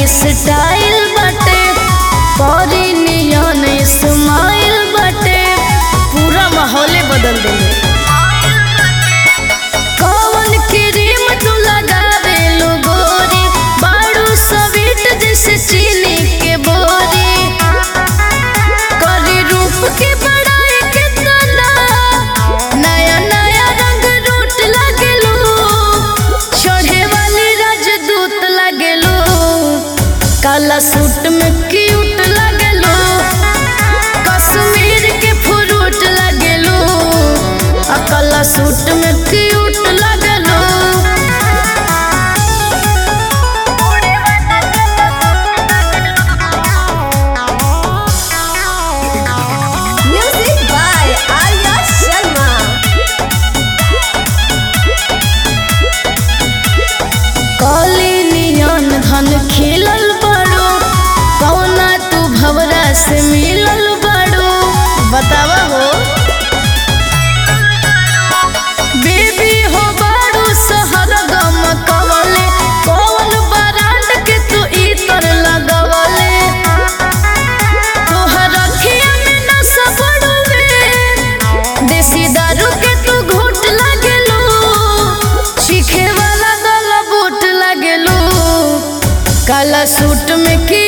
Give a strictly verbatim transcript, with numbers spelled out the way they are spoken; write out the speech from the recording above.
Style बाटे परी नियन स्माइल बाटे पूरा माहौले बदल देले। कौन क्रीम तू लगावे लो गोरी बारू स्वीट जैसे चीनी के बोरी करी रूप के बड़ाई कितना नया नया रंग रूट लगेलू चढ़े वाली राजदूत लगेलू काला सूट में क्यूट लगेलू कश्मीर के फ्रूट लगेलू आ काला सूट में क्यूट लगेलू। Music by Arya Sharma. काली नियन धन खिलल बड़ो कौना तू भवरा से मिलल बड़ो बतावा हो बेबी हो बारू शहर गम कवले कौन ब्रांड के तू इतर लगवले तोहर अखिया में नशा बड़ुए देसी दारू के तू घूट लगेलू चीखे वाला गला बूट लगेलू काला सूट में की